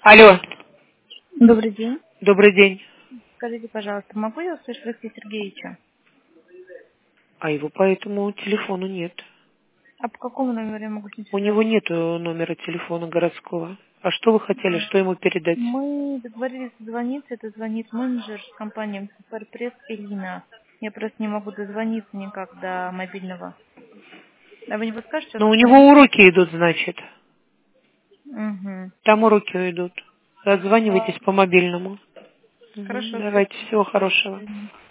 Алло, Добрый день. добрый день. Скажите, пожалуйста, могу я услышать Алексея Сергеевича? А его по этому телефону нет. А по какому номеру я могу с ним У него связаться? нету номера телефона городского. А что вы хотели, что ему передать? Мы договорились дозвониться, это звонит менеджер с компании Суперпресс Элина. Я просто не могу дозвониться никак до мобильного. А вы не подскажете, он Ну, у находится? него уроки идут, значит. Угу. Там уроки идут. Отзванивайтесь по мобильному. Хорошо, Давайте, спасибо. всего хорошего.